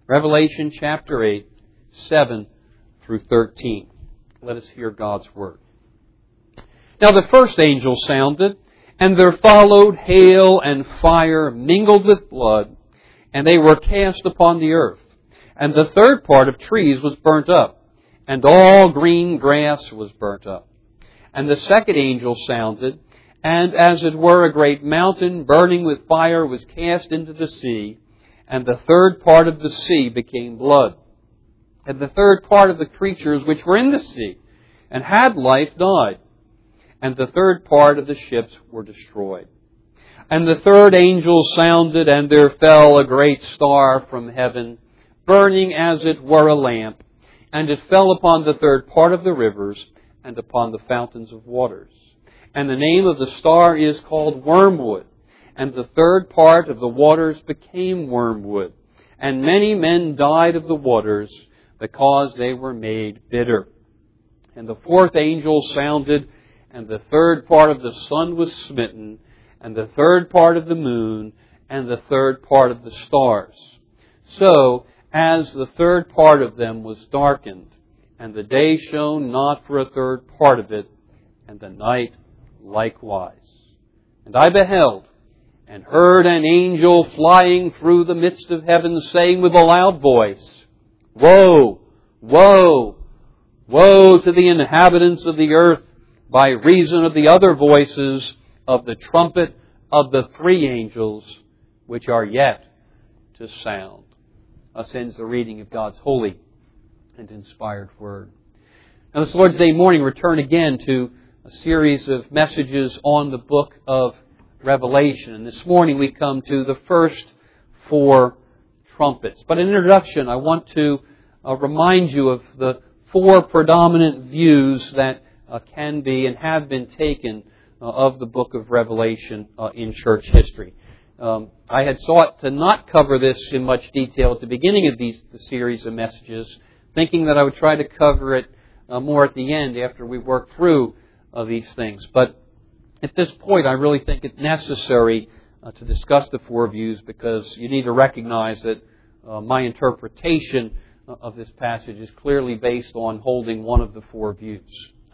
Revelation chapter 8, 7 through 13. Let us hear God's Word. Now the first angel sounded, and there followed hail and fire mingled with blood, and they were cast upon the earth. And the third part of trees was burnt up, and all green grass was burnt up. And the second angel sounded, and as it were a great mountain burning with fire was cast into the sea, and the third part of the sea became blood. And the third part of the creatures which were in the sea and had life died, and the third part of the ships were destroyed. And the third angel sounded, and there fell a great star from heaven, burning as it were a lamp, and it fell upon the third part of the rivers and upon the fountains of waters. And the name of the star is called Wormwood, and the third part of the waters became wormwood, and many men died of the waters because they were made bitter. And the fourth angel sounded, and the third part of the sun was smitten, and the third part of the moon, and the third part of the stars. So, as the third part of them was darkened, and the day shone not for a third part of it, and the night likewise. And I beheld, and heard an angel flying through the midst of heaven, saying with a loud voice, Woe! Woe! Woe to the inhabitants of the earth, by reason of the other voices of the trumpet of the three angels which are yet to sound. Thus ends the reading of God's holy and inspired Word. Now this Lord's Day morning, return again to a series of messages on the book of Revelation. And this morning we come to the first four trumpets. But in introduction, I want to remind you of the four predominant views that can be and have been taken of the book of Revelation in church history. I had sought to not cover this in much detail at the beginning of the series of messages, thinking that I would try to cover it more at the end after we work through these things. But at this point, I really think it's necessary to discuss the four views, because you need to recognize that my interpretation of this passage is clearly based on holding one of the four views.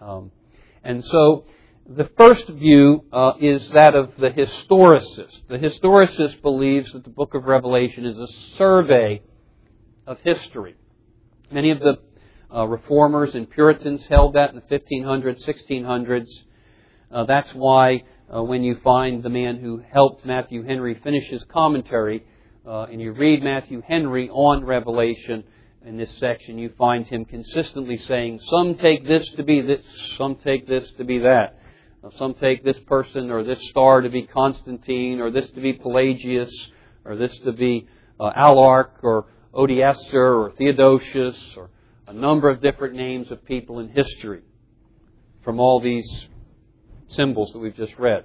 And so the first view is that of the historicist. The historicist believes that the book of Revelation is a survey of history. Many of the Reformers and Puritans held that in the 1500s, 1600s. That's why when you find the man who helped Matthew Henry finish his commentary, and you read Matthew Henry on Revelation in this section, you find him consistently saying, some take this to be this, some take this to be that. Some take this person or this star to be Constantine, or this to be Pelagius, or this to be Alarc, or Odieser, or Theodosius, or a number of different names of people in history from all these symbols that we've just read.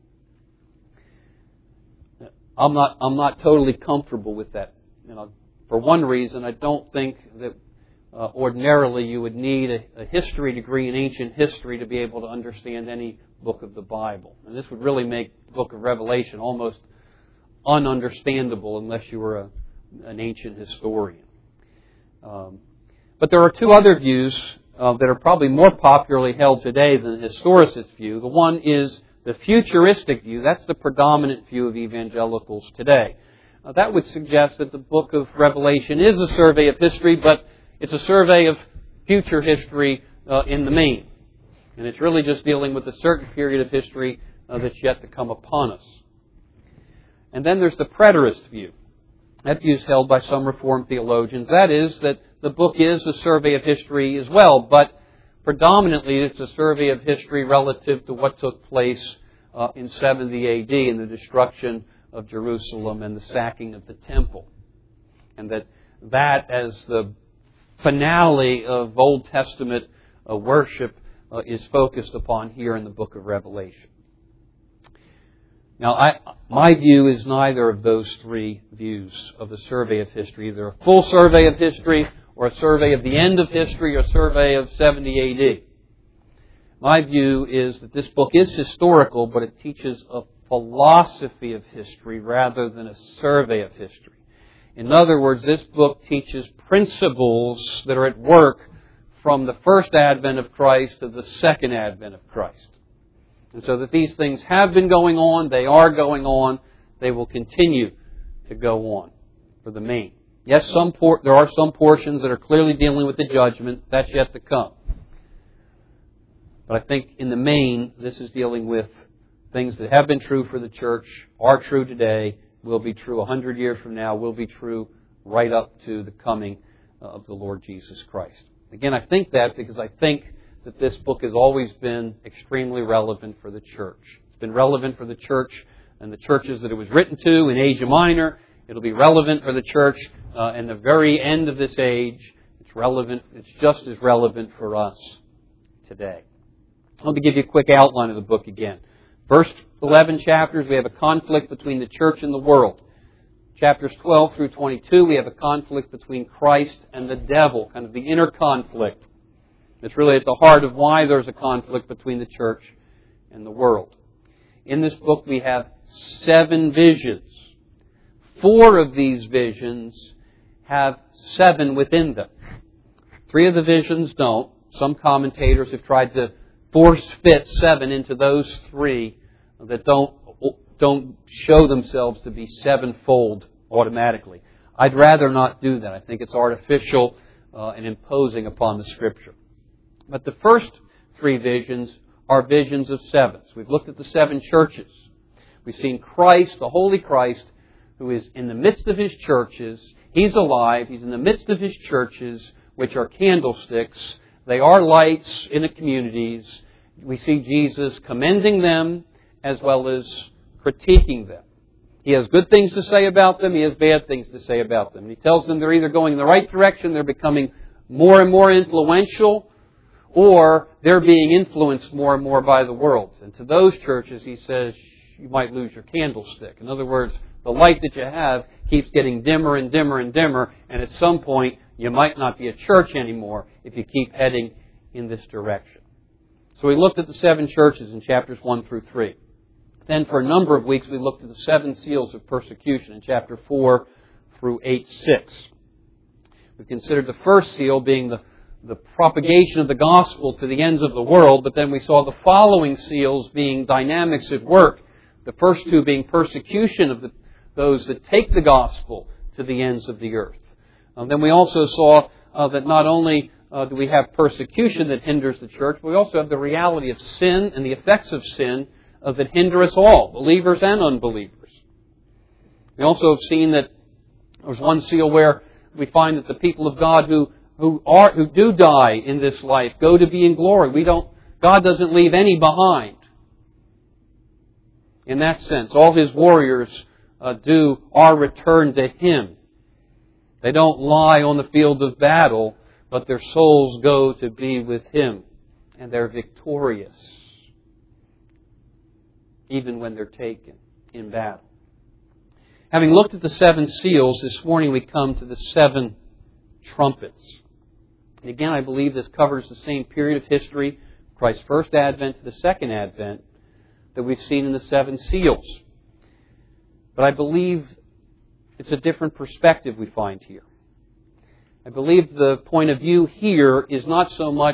I'm not totally comfortable with that. For one reason, I don't think that ordinarily you would need a history degree in ancient history to be able to understand any book of the Bible. And this would really make the book of Revelation almost ununderstandable unless you were an ancient historian. But there are two other views that are probably more popularly held today than the historicist view. The one is the futuristic view. That's the predominant view of evangelicals today. That would suggest that the book of Revelation is a survey of history, but it's a survey of future history in the main. And it's really just dealing with a certain period of history that's yet to come upon us. And then there's the preterist view. That view is held by some Reformed theologians. That is, that the book is a survey of history as well, but predominantly it's a survey of history relative to what took place in 70 AD in the destruction of Jerusalem and the sacking of the temple. And that as the finale of Old Testament worship is focused upon here in the book of Revelation. Now, my view is neither of those three views of the survey of history, either a full survey of history or a survey of the end of history or a survey of 70 AD. My view is that this book is historical, but it teaches a philosophy of history rather than a survey of history. In other words, this book teaches principles that are at work from the first advent of Christ to the second advent of Christ. And so that these things have been going on, they are going on, they will continue to go on for the main. Yes, there are some portions that are clearly dealing with the judgment. That's yet to come. But I think in the main, this is dealing with things that have been true for the church, are true today, will be true 100 years from now, will be true right up to the coming of the Lord Jesus Christ. Again, I think that because I think that this book has always been extremely relevant for the church. It's been relevant for the church and the churches that it was written to in Asia Minor. It'll be relevant for the church in the very end of this age. It's relevant. It's just as relevant for us today. Let me give you a quick outline of the book again. First 11 chapters, we have a conflict between the church and the world. Chapters 12 through 22, we have a conflict between Christ and the devil, kind of the inner conflict. It's really at the heart of why there's a conflict between the church and the world. In this book, we have 7 visions. 4 of these visions have 7 within them. 3 of the visions don't. Some commentators have tried to force fit 7 into those 3 that don't show themselves to be 7-fold automatically. I'd rather not do that. I think it's artificial and imposing upon the Scripture. But the first 3 visions are visions of 7s. We've looked at the 7 churches. We've seen Christ, the Holy Christ, who is in the midst of His churches. He's alive. He's in the midst of His churches, which are candlesticks. They are lights in the communities. We see Jesus commending them as well as critiquing them. He has good things to say about them. He has bad things to say about them. He tells them they're either going in the right direction, they're becoming more and more influential, or they're being influenced more and more by the world. And to those churches, He says, you might lose your candlestick. In other words, the light that you have keeps getting dimmer and dimmer and dimmer, and at some point, you might not be a church anymore if you keep heading in this direction. So we looked at the 7 churches in chapters 1 through 3. Then for a number of weeks we looked at the 7 seals of persecution in chapter 4 through 8:6. We considered the first seal being the propagation of the gospel to the ends of the world, but then we saw the following seals being dynamics at work. The first 2 being persecution of those that take the gospel to the ends of the earth. Then we also saw that not only do we have persecution that hinders the church, but we also have the reality of sin and the effects of sin that hinder us all, believers and unbelievers. We also have seen that there's one seal where we find that the people of God who do die in this life go to be in glory. God doesn't leave any behind. In that sense, all His warriors are returned to Him. They don't lie on the field of battle, but their souls go to be with Him. And they're victorious, even when they're taken in battle. Having looked at the 7 seals, this morning we come to the 7 trumpets. And again, I believe this covers the same period of history, Christ's first advent to the second advent, that we've seen in the 7 seals. But I believe it's a different perspective we find here. I believe the point of view here is not so much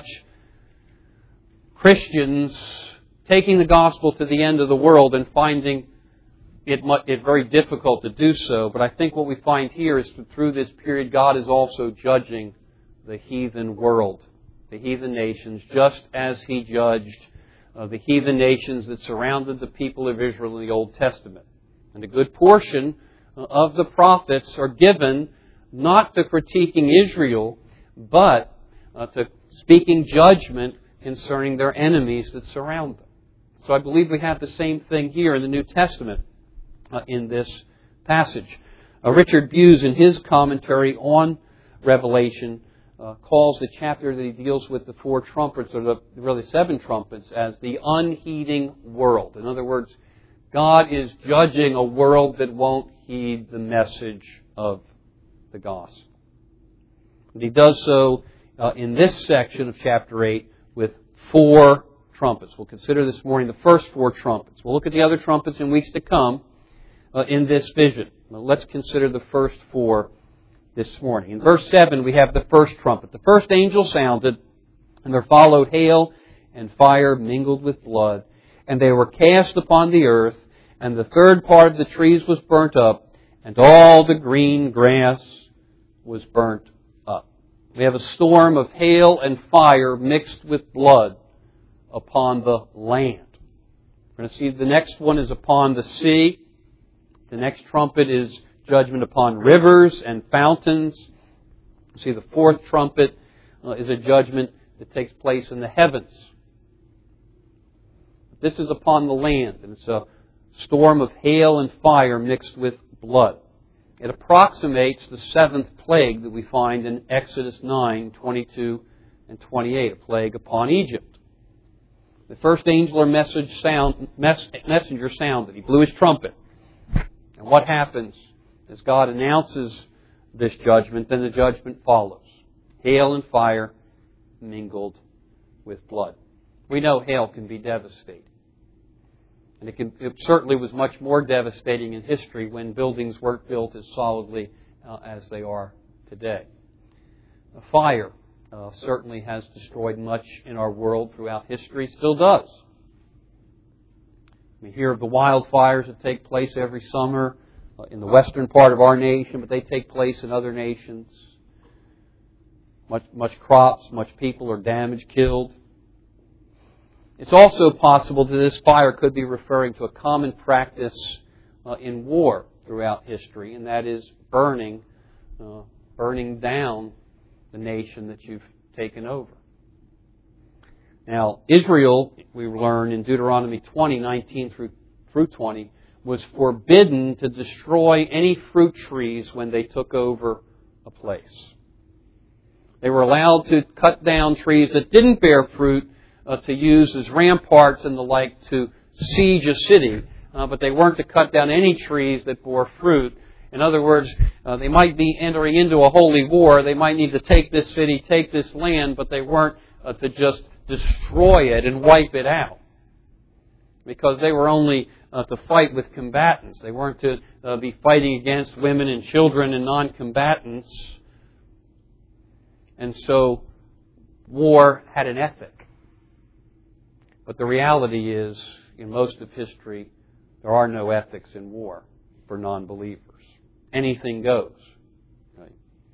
Christians taking the gospel to the end of the world and finding it very difficult to do so, but I think what we find here is that through this period God is also judging the heathen world, the heathen nations, just as He judged the heathen nations that surrounded the people of Israel in the Old Testament. And a good portion of the prophets are given not to critiquing Israel, but to speaking judgment concerning their enemies that surround them. So I believe we have the same thing here in the New Testament in this passage. Richard Buse, in his commentary on Revelation, calls the chapter that he deals with the 4 trumpets, or the really 7 trumpets, as the unheeding world. In other words, God is judging a world that won't heed the message of the gospel. And He does so in this section of chapter 8 with 4 trumpets. We'll consider this morning the first 4 trumpets. We'll look at the other trumpets in weeks to come in this vision. Now, let's consider the first four this morning. In verse 7, we have the first trumpet. The first angel sounded, and there followed hail and fire mingled with blood, and they were cast upon the earth, and the third part of the trees was burnt up, and all the green grass was burnt up. We have a storm of hail and fire mixed with blood upon the land. We're going to see the next one is upon the sea. The next trumpet is judgment upon rivers and fountains. You see, the fourth trumpet is a judgment that takes place in the heavens. This is upon the land, and it's a storm of hail and fire mixed with blood. It approximates the seventh plague that we find in Exodus 9, 22 and 28, a plague upon Egypt. The first angel or messenger sounded. He blew his trumpet. And what happens as God announces this judgment? Then the judgment follows. Hail and fire mingled with blood. We know hail can be devastating. And it certainly was much more devastating in history when buildings weren't built as solidly as they are today. Fire certainly has destroyed much in our world throughout history, still does. We hear of the wildfires that take place every summer in the western part of our nation, but they take place in other nations. Much crops, much people are damaged, killed. It's also possible that this fire could be referring to a common practice in war throughout history, and that is burning down the nation that you've taken over. Now, Israel, we learn in Deuteronomy 20, 19 through 20, was forbidden to destroy any fruit trees when they took over a place. They were allowed to cut down trees that didn't bear fruit to use as ramparts and the like to siege a city, but they weren't to cut down any trees that bore fruit. In other words, they might be entering into a holy war. They might need to take this city, take this land, but they weren't to just destroy it and wipe it out, because they were only to fight with combatants. They weren't to be fighting against women and children and non-combatants. And so war had an ethic. But the reality is, in most of history, there are no ethics in war for non-believers. Anything goes. Right?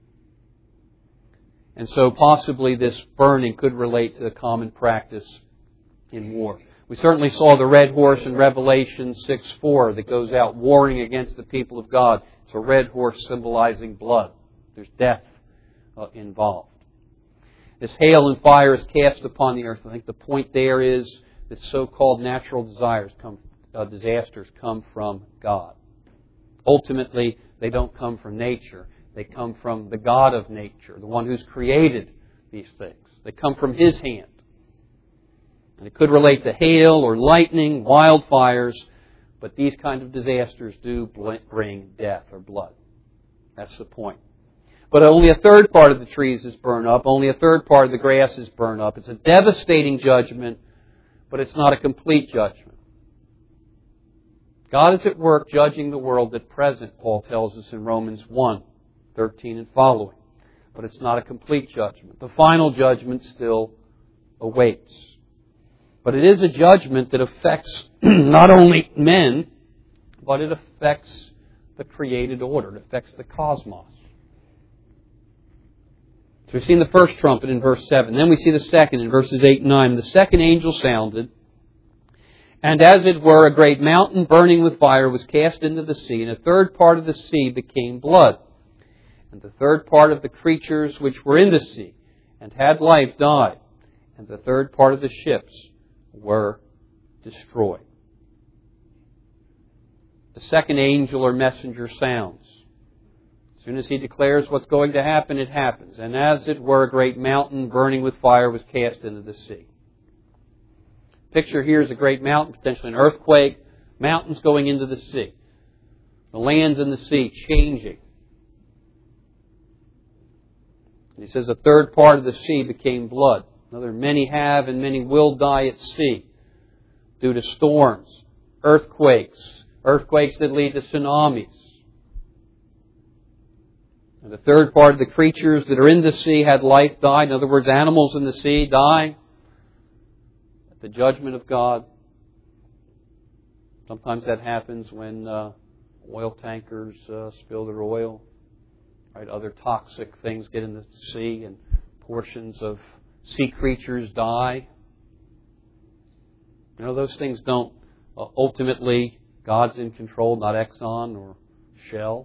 And so possibly this burning could relate to the common practice in war. We certainly saw the red horse in Revelation 6:4 that goes out warring against the people of God. It's a red horse symbolizing blood. There's death involved. This hail and fire is cast upon the earth. I think the point there is that so-called natural disasters come from God. Ultimately, they don't come from nature. They come from the God of nature, the one who's created these things. They come from His hand. And it could relate to hail or lightning, wildfires, but these kind of disasters do bring death or blood. That's the point. But only a third part of the trees is burned up. Only a third part of the grass is burned up. It's a devastating judgment, but it's not a complete judgment. God is at work judging the world at present, Paul tells us in Romans 1, 13 and following. But it's not a complete judgment. The final judgment still awaits. But it is a judgment that affects not only men, but it affects the created order. It affects the cosmos. So we've seen the first trumpet in verse 7. Then we see the second in verses 8 and 9. The second angel sounded, and as it were, a great mountain burning with fire was cast into the sea, and a third part of the sea became blood. And the third part of the creatures which were in the sea and had life died, and the third part of the ships were destroyed. The second angel or messenger sounds. As soon as he declares what's going to happen, it happens. And as it were, a great mountain burning with fire was cast into the sea. Picture here is a great mountain, potentially an earthquake, mountains going into the sea. The lands in the sea changing. And he says a third part of the sea became blood. Another, many have and many will die at sea due to storms, earthquakes that lead to tsunamis. And the third part of the creatures that are in the sea had life died. In other words, animals in the sea die at the judgment of God. Sometimes that happens when oil tankers spill their oil. Right? Other toxic things get in the sea and portions of sea creatures die. You know, those things don't ultimately, God's in control, not Exxon or Shell.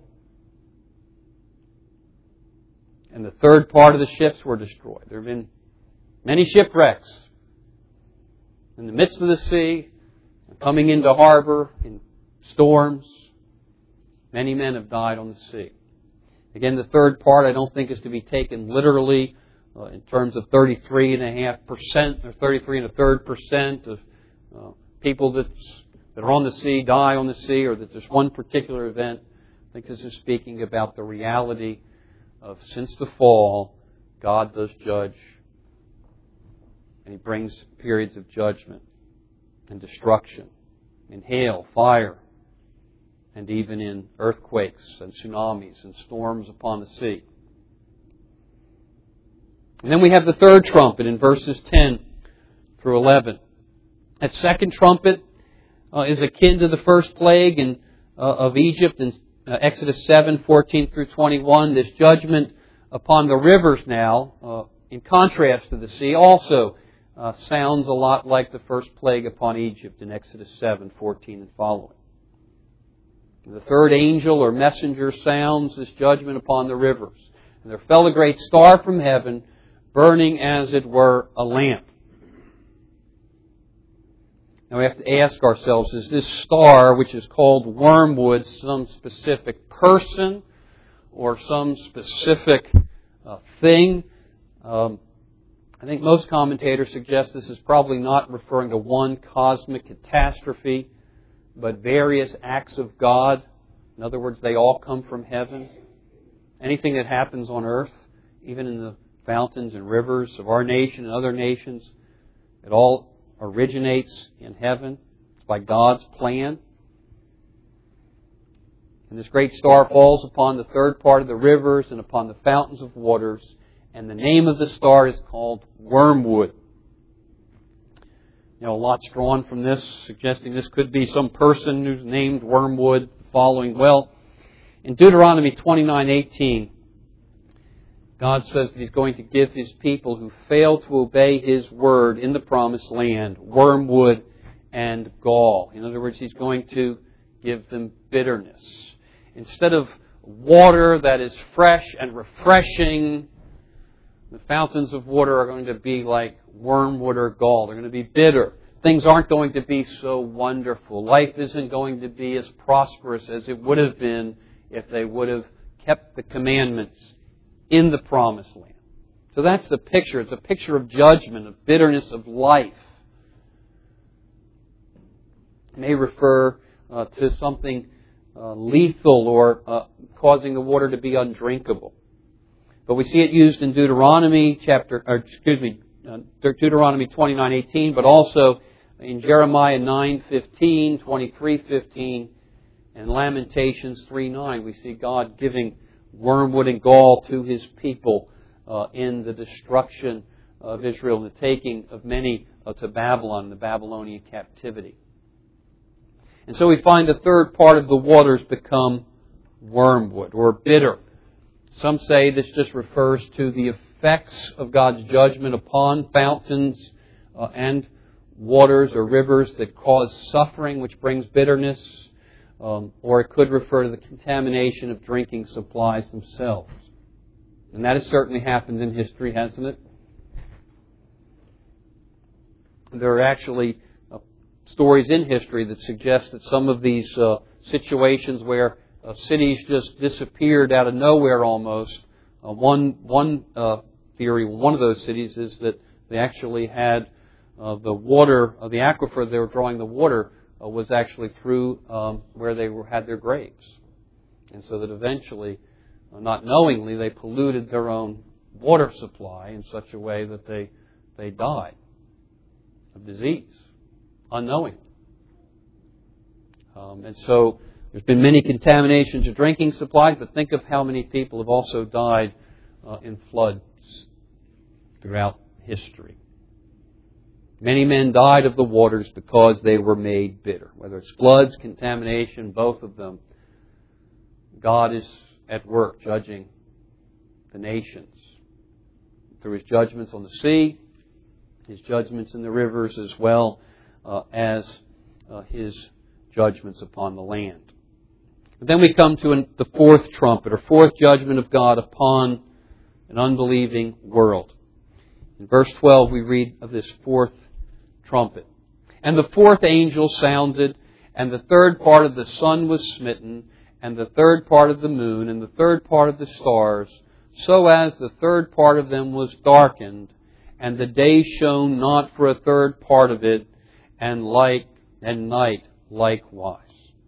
And the third part of the ships were destroyed. There have been many shipwrecks in the midst of the sea, coming into harbor, in storms. Many men have died on the sea. Again, the third part I don't think is to be taken literally in terms of 33.5% or 33.3% of people that are on the sea die on the sea, or that there's one particular event. I think this is speaking about the reality of since the fall, God does judge, and He brings periods of judgment and destruction in hail, fire, and even in earthquakes and tsunamis and storms upon the sea. And then we have the third trumpet in verses 10 through 11. That second trumpet is akin to the first plague of Egypt in Exodus 7:14 through 21. This judgment upon the rivers now, in contrast to the sea, also sounds a lot like the first plague upon Egypt in Exodus 7:14 and following. The third angel or messenger sounds this judgment upon the rivers. And there fell a great star from heaven, burning as it were a lamp. Now we have to ask ourselves, is this star, which is called wormwood, some specific person or some specific thing? I think most commentators suggest this is probably not referring to one cosmic catastrophe, but various acts of God. In other words, they all come from heaven. Anything that happens on earth, even in the fountains and rivers of our nation and other nations, it all originates in heaven. It's by God's plan. And this great star falls upon the third part of the rivers and upon the fountains of waters. And the name of the star is called wormwood. You know, a lot's drawn from this, suggesting this could be some person who's named Wormwood. Following, well, in Deuteronomy 29:18, God says that He's going to give His people who fail to obey His word in the promised land wormwood and gall. In other words, He's going to give them bitterness. Instead of water that is fresh and refreshing, the fountains of water are going to be like wormwood or gall. They're going to be bitter. Things aren't going to be so wonderful. Life isn't going to be as prosperous as it would have been if they would have kept the commandments in the promised land. So that's the picture. It's a picture of judgment, of bitterness of life. It may refer to something lethal or causing the water to be undrinkable. But we see it used in Deuteronomy Deuteronomy 29:18, but also in Jeremiah 9:15, 23:15, and Lamentations 3:9. We see God giving wormwood and gall to His people in the destruction of Israel and the taking of many to Babylon, the Babylonian captivity. And so we find the third part of the waters become wormwood or bitter. Some say this just refers to the effects of God's judgment upon fountains and waters or rivers that cause suffering, which brings bitterness. Or it could refer to the contamination of drinking supplies themselves. And that has certainly happened in history, hasn't it? There are actually stories in history that suggest that some of these situations where cities just disappeared out of nowhere almost. One theory, one of those cities is that they actually had the water, the aquifer they were drawing the water was actually through where they had their graves. And so that eventually, not knowingly, they polluted their own water supply in such a way that they died of disease, unknowingly. And so There's been many contaminations of drinking supplies, but think of how many people have also died in floods throughout history. Many men died of the waters because they were made bitter. Whether it's floods, contamination, both of them, God is at work judging the nations through His judgments on the sea, His judgments in the rivers, as well as His judgments upon the land. But then we come to the fourth trumpet, or fourth judgment of God upon an unbelieving world. In verse 12 we read of this fourth trumpet. And the fourth angel sounded, and the third part of the sun was smitten, and the third part of the moon, and the third part of the stars, so as the third part of them was darkened, and the day shone not for a third part of it, and night likewise.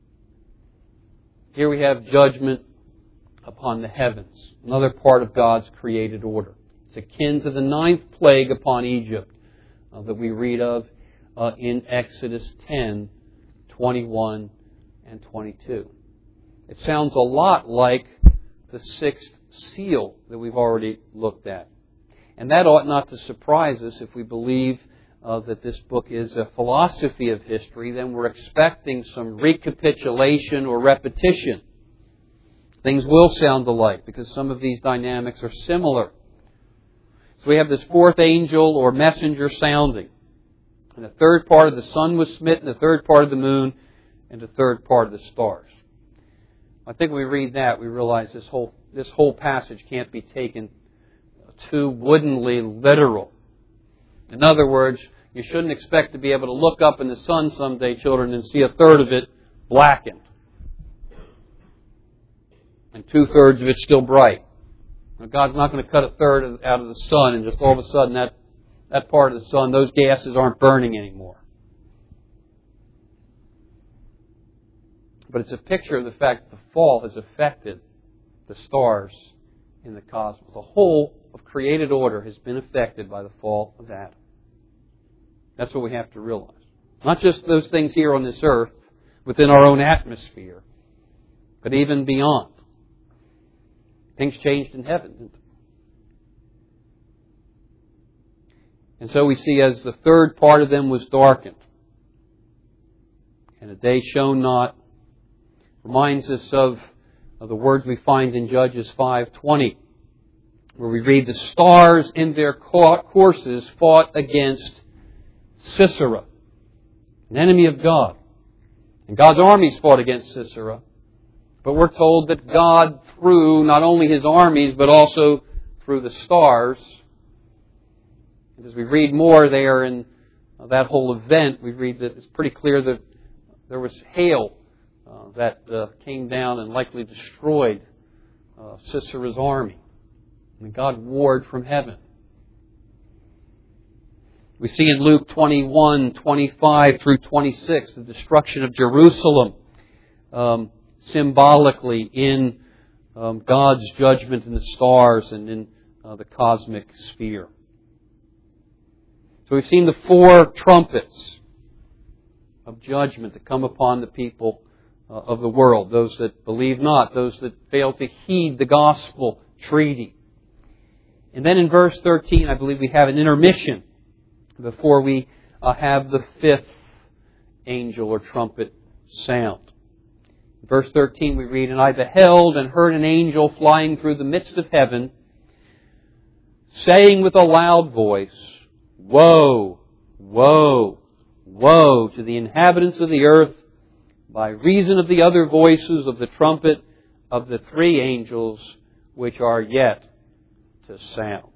Here we have judgment upon the heavens, another part of God's created order. It's akin to the ninth plague upon Egypt that we read of in Exodus 10, 21 and 22. It sounds a lot like the sixth seal that we've already looked at. And that ought not to surprise us if we believe that this book is a philosophy of history. Then we're expecting some recapitulation or repetition. Things will sound alike because some of these dynamics are similar. So we have this fourth angel or messenger sounding. And the third part of the sun was smitten, the third part of the moon, and the third part of the stars. I think when we read that, we realize this whole passage can't be taken too woodenly literal. In other words, you shouldn't expect to be able to look up in the sun someday, children, and see a third of it blackened. And 2/3 of it still bright. Now, God's not going to cut a third out of the sun and just all of a sudden that part of the sun, those gases aren't burning anymore. But it's a picture of the fact that the fall has affected the stars in the cosmos. The whole of created order has been affected by the fall of Adam. That's what we have to realize. Not just those things here on this earth, within our own atmosphere, but even beyond. Things changed in heaven, didn't they? And so we see as the third part of them was darkened, and the day shone not, reminds us of the words we find in Judges 5:20, where we read, the stars in their courses fought against Sisera, an enemy of God. And God's armies fought against Sisera. But we're told that God, through not only His armies, but also through the stars, and as we read more there in that whole event, we read that it's pretty clear that there was hail that came down and likely destroyed Sisera's army. And God warred from heaven. We see in Luke 21:25 through 26 the destruction of Jerusalem, symbolically in God's judgment in the stars and in the cosmic sphere. So we've seen the four trumpets of judgment that come upon the people of the world. Those that believe not, those that fail to heed the gospel treaty. And then in verse 13, I believe we have an intermission before we have the fifth angel or trumpet sound. In verse 13 we read, and I beheld and heard an angel flying through the midst of heaven, saying with a loud voice, Woe, woe, woe to the inhabitants of the earth, by reason of the other voices of the trumpet of the three angels which are yet to sound.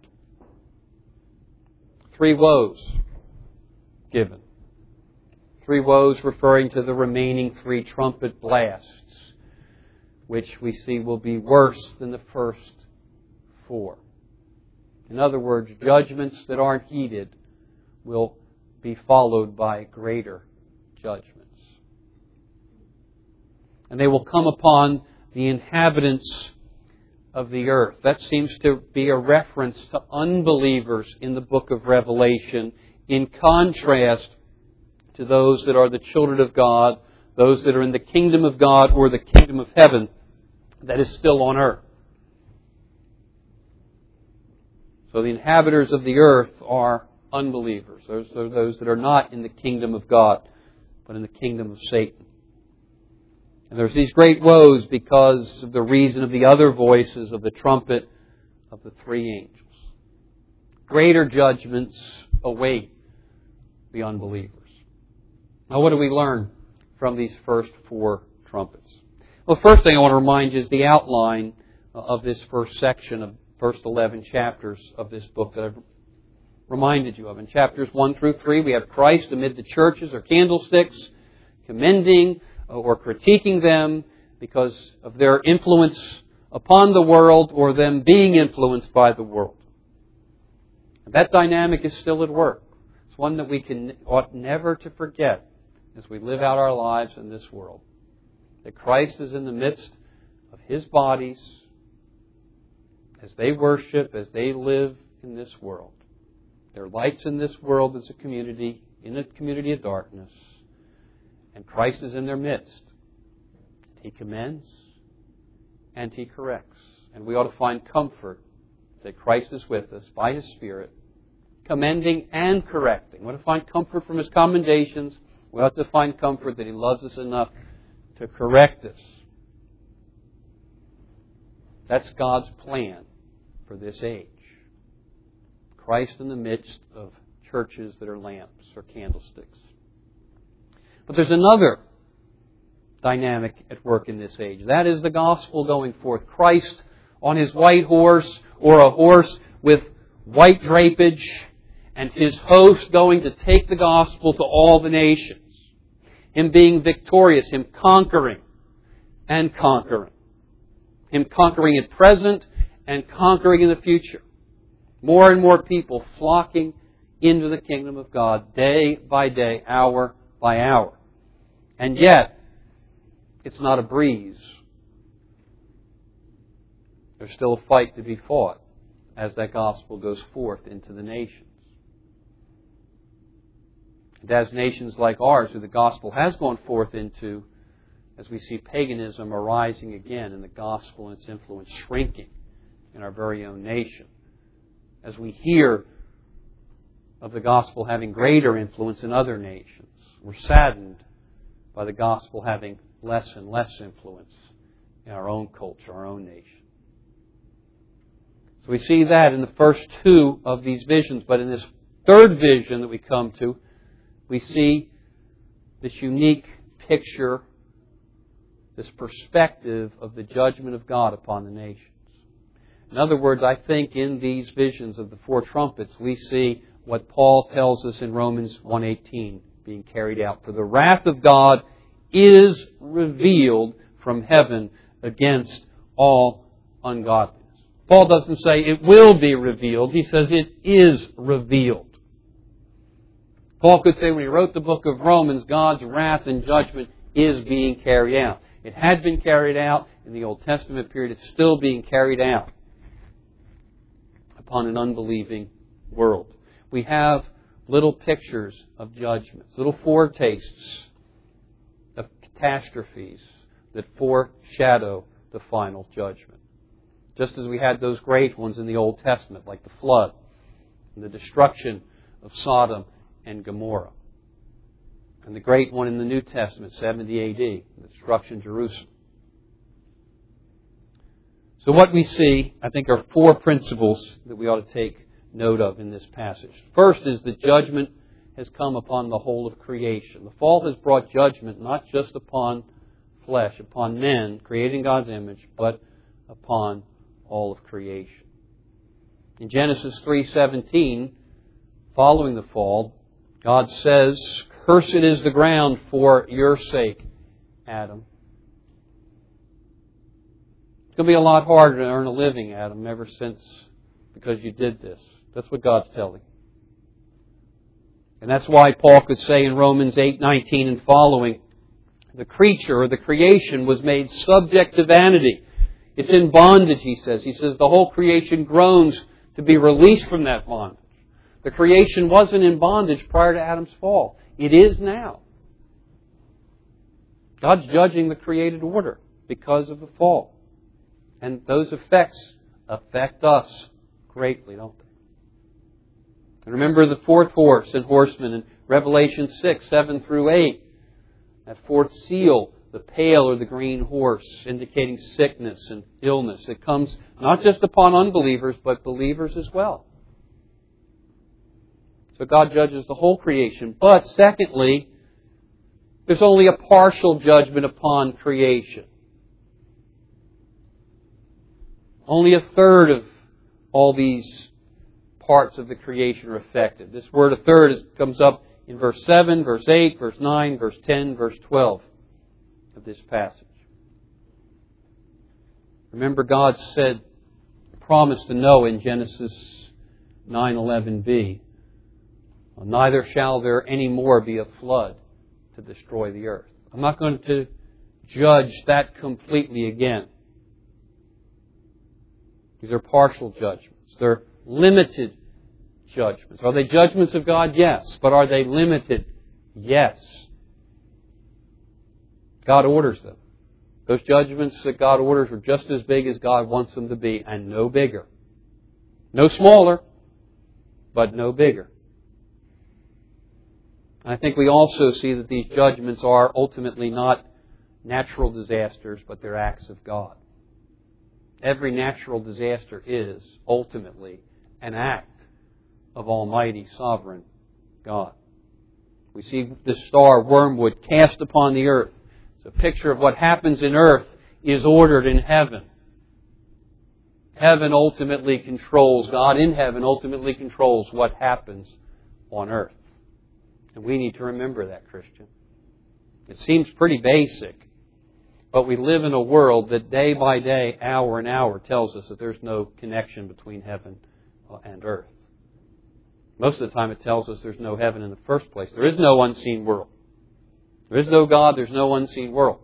Three woes given. Three woes referring to the remaining three trumpet blasts, which we see will be worse than the first four. In other words, judgments that aren't heeded will be followed by greater judgments. And they will come upon the inhabitants of the earth. That seems to be a reference to unbelievers in the book of Revelation, in contrast to those that are the children of God, those that are in the kingdom of God or the kingdom of heaven that is still on earth. So the inhabitants of the earth are unbelievers. Those are those that are not in the kingdom of God, but in the kingdom of Satan. And there's these great woes because of the reason of the other voices of the trumpet of the three angels. Greater judgments await the unbelievers. Now, what do we learn from these first four trumpets? Well, the first thing I want to remind you is the outline of this first section of first 11 chapters of this book that I've reminded you of. In chapters 1 through 3, we have Christ amid the churches or candlesticks, commending or critiquing them because of their influence upon the world or them being influenced by the world. And that dynamic is still at work. It's one that we ought never to forget as we live out our lives in this world. That Christ is in the midst of His bodies as they worship, as they live in this world. They're lights in this world as a community, in a community of darkness. And Christ is in their midst. He commends and He corrects. And we ought to find comfort that Christ is with us by His Spirit, commending and correcting. We ought to find comfort from His commendations. We ought to find comfort that He loves us enough to correct us. That's God's plan for this age. Christ in the midst of churches that are lamps or candlesticks. But there's another dynamic at work in this age. That is the gospel going forth. Christ on His white horse or a horse with white drapage and His host going to take the gospel to all the nations. Him being victorious, Him conquering and conquering. Him conquering at present and conquering in the future. More and more people flocking into the kingdom of God day by day, hour by hour. And yet, it's not a breeze. There's still a fight to be fought as that gospel goes forth into the nations. And as nations like ours, who the gospel has gone forth into, as we see paganism arising again and the gospel and its influence shrinking in our very own nation, as we hear of the gospel having greater influence in other nations, we're saddened by the gospel having less and less influence in our own culture, our own nation. So we see that in the first two of these visions. But in this third vision that we come to, we see this unique picture, this perspective of the judgment of God upon the nations. In other words, I think in these visions of the four trumpets, we see what Paul tells us in Romans 1:18 being carried out. For the wrath of God is revealed from heaven against all ungodliness. Paul doesn't say it will be revealed. He says it is revealed. Paul could say when he wrote the book of Romans, God's wrath and judgment is being carried out. It had been carried out in the Old Testament period. It's still being carried out upon an unbelieving world. We have little pictures of judgments, little foretastes of catastrophes that foreshadow the final judgment. Just as we had those great ones in the Old Testament, like the flood and the destruction of Sodom and Gomorrah. And the great one in the New Testament, 70 A.D., the destruction of Jerusalem. So what we see, I think, are four principles that we ought to take note of in this passage. First is that judgment has come upon the whole of creation. The fall has brought judgment not just upon flesh, upon men created in God's image, but upon all of creation. In Genesis 3:17, following the fall, God says, "Cursed is the ground for your sake, Adam." It's going to be a lot harder to earn a living, Adam, ever since, because you did this. That's what God's telling. And that's why Paul could say in Romans 8:19 and following, the creature or the creation was made subject to vanity. It's in bondage, he says. He says the whole creation groans to be released from that bondage. The creation wasn't in bondage prior to Adam's fall. It is now. God's judging the created order because of the fall. And those effects affect us greatly, don't they? And remember the fourth horse and horseman in Revelation 6, 7 through 8. That fourth seal, the pale or the green horse, indicating sickness and illness. It comes not just upon unbelievers, but believers as well. So God judges the whole creation. But secondly, there's only a partial judgment upon creation. Only a third of all these parts of the creation are affected. This word a third comes up in verse 7, verse 8, verse 9, verse 10, verse 12 of this passage. Remember, God promised to Noah in Genesis 9:11b, neither shall there any more be a flood to destroy the earth. I'm not going to judge that completely again. These are partial judgments. They're limited judgments. Are they judgments of God? Yes. But are they limited? Yes. God orders them. Those judgments that God orders are just as big as God wants them to be, and no bigger. No smaller, but no bigger. I think we also see that these judgments are ultimately not natural disasters, but they're acts of God. Every natural disaster is ultimately an act of Almighty Sovereign God. We see the star wormwood cast upon the earth. It's a picture of what happens in earth is ordered in heaven. Heaven ultimately controls, God in heaven ultimately controls what happens on earth. And we need to remember that, Christian. It seems pretty basic, but we live in a world that day by day, hour and hour, tells us that there's no connection between heaven and earth. Most of the time it tells us there's no heaven in the first place. There is no unseen world. There is no God, there's no unseen world.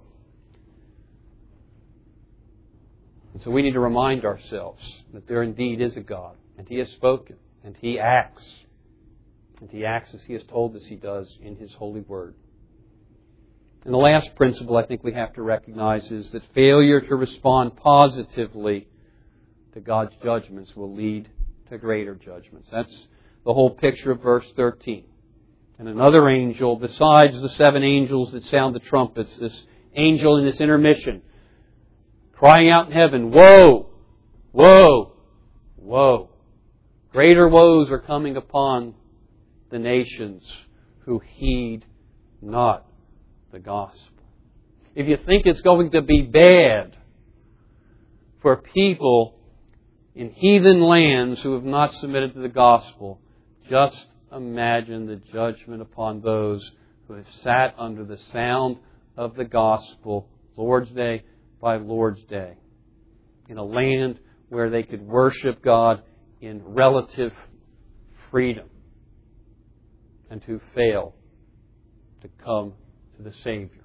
And so we need to remind ourselves that there indeed is a God, and He has spoken, and He acts. And He acts as He has told us He does in His holy word. And the last principle I think we have to recognize is that failure to respond positively to God's judgments will lead to greater judgments. That's the whole picture of verse 13. And another angel, besides the 7 angels that sound the trumpets, this angel in this intermission, crying out in heaven, "Woe! Woe! Woe! Greater woes are coming upon the nations who heed not the gospel." If you think it's going to be bad for people in heathen lands who have not submitted to the gospel, just imagine the judgment upon those who have sat under the sound of the gospel Lord's Day by Lord's Day in a land where they could worship God in relative freedom, and who fail to come to the Savior.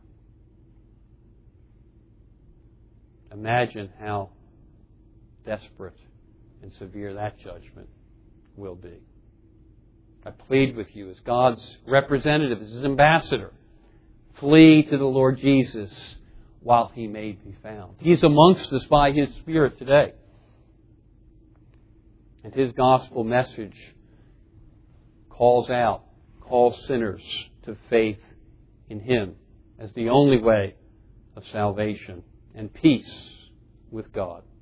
Imagine how desperate and severe that judgment will be. I plead with you as God's representative, as His ambassador, flee to the Lord Jesus while He may be found. He's amongst us by His Spirit today. And His gospel message calls sinners to faith in Him as the only way of salvation and peace with God.